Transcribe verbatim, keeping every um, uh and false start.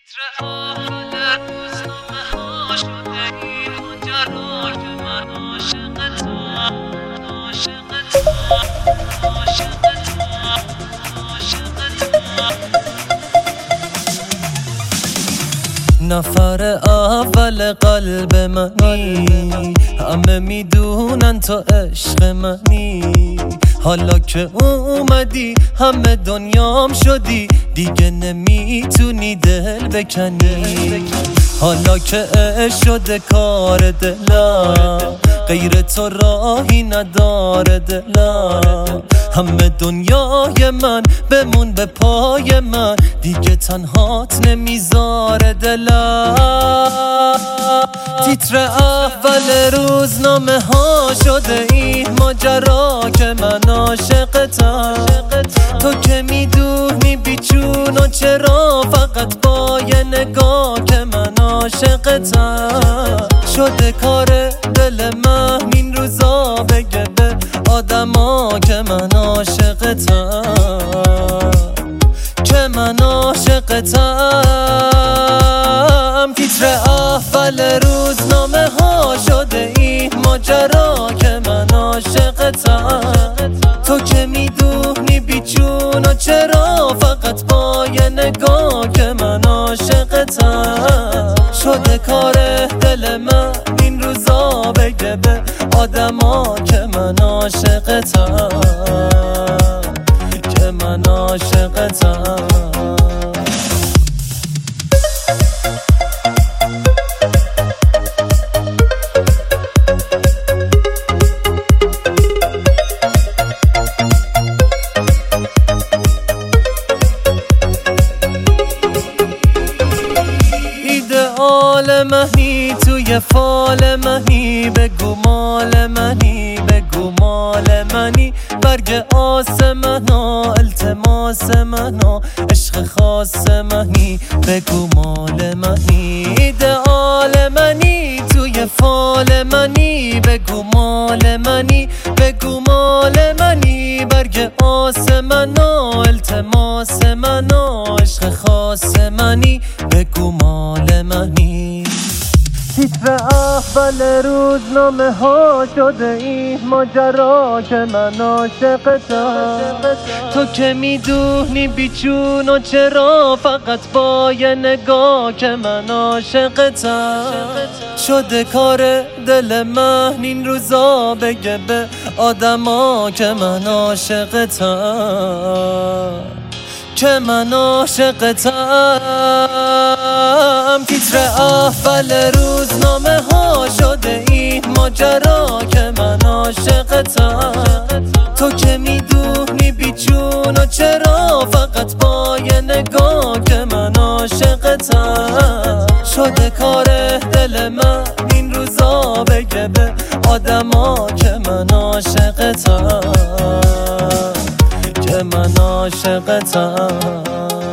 تیتر اول روزنامه ها شده این ماجرا که من عاشقتم عاشقتم عاشقتم عاشقتم. نفر اول قلب منی، همه میدونن تو عشق منی. حالا که اومدی همه دنیام شدی، دیگه نمیتونی دل بکنی. حالا که عشق شده کار دلم، غیر تو راهی نداره دلم. همه دنیای من بمون به پای من، دیگه تنهات نمیذاره دلم. تیتر اول روزنامه ها شده این ماجرا که من عاشقتم. تو که میدونی بیچون و چرا، فقط با یه نگاه که من عاشقتم. شده کار دل من این روزا بگه به آدما که من عاشقتم، که من عاشقتم. تیتر اول روزنامه ها شده این ماجرا که من عاشقتم. تو که میدونی بیچون و چرا، فقط با یه نگاه که من عاشقتم. شده کار دل من این روزا بگه به آدما که من عاشقتم، که من عاشقتم. ایدئال منی توی فال منی، بگو مال منی بگو مال منی. برگ آسمنا التماس منا، عشق خاص منی بگو مال منی. ایدئال منی توی فال منی، بگو مال منی بگو مال منی. برگ آسمنا التماس منا، عشق خاص منی بگو مال منی. تیتر اول روزنامه ها شده این ماجرا که من عاشقتم. تو که میدونی بیچون و چرا، فقط با یه نگاه که من عاشقتم. شده کار دل من این روزا بگه به آدما که من عاشقتم، که من عاشقتم. تیتر اول روزنامه ها شده این ماجرا که من عاشقتم. تو که میدونی بیچون و چرا، فقط با یه نگاه که من عاشقتم. شده کار دل من این روزا بگه به آدما که من عاشقتم، که من عاشقتم.